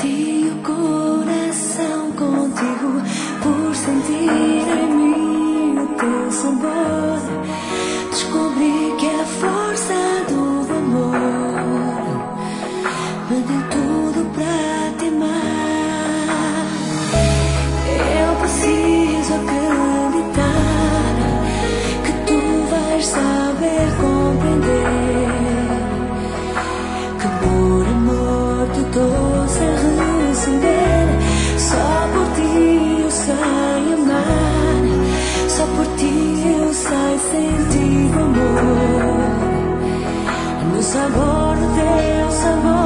Bati o coração contigo por sentir em mim o teu sabor. Descobri que a força do amor me deu tudo para te amar. Eu preciso acreditar que tu vais saber compreender que por amor tu dou-se a receber. Só por ti eu sei amar, só por ti eu sei sentir o amor no sabor do teu sabor.